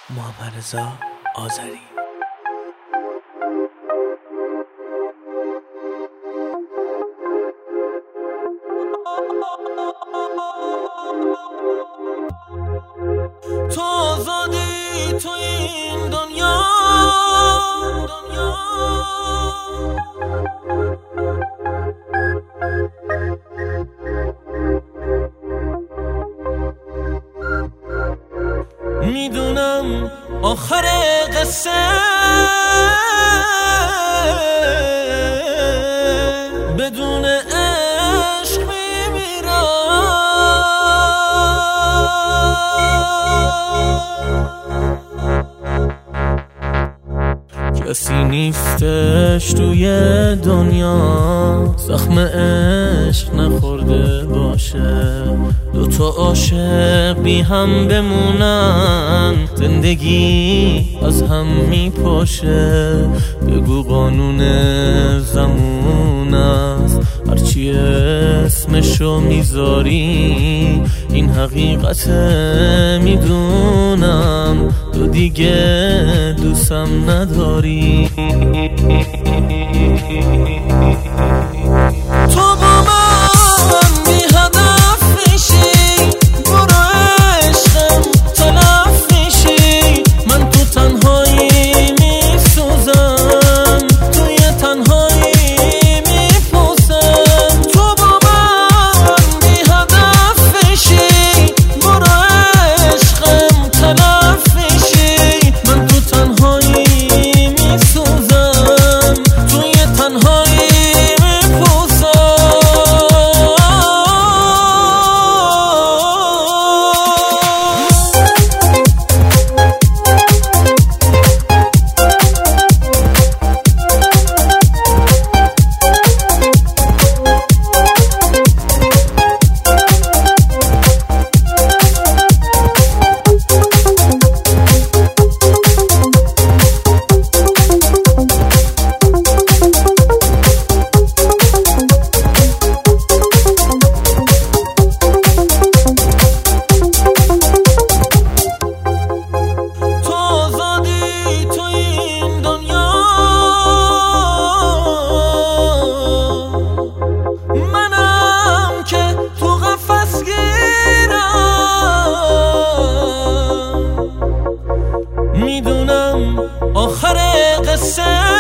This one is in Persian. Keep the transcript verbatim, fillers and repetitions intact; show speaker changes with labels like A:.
A: محمد رضا آذری.
B: تو آزادی تو این دنیا، دنیا میدونم آخر قصه بدون عشق میمیرم. کسی نیستش توی دنیا زخم عشق نخورده باشه. دوتا عاشق بی هم بمونن زندگی از هم میپاشه. بگو قانون زمون است هرچی اسمشو میذاری این حقیقت میدونم تو دیگه دوستم نداری. تو با من بی هدف میشی برو عشقم تلف میشی. من تو تنهایی میسوزم توی تنهایی میپوسم. تو با من بی هدف میشی برو عشقم تلف میشی. من تو تنهایی میسوزم توی تنهایی آخر قصه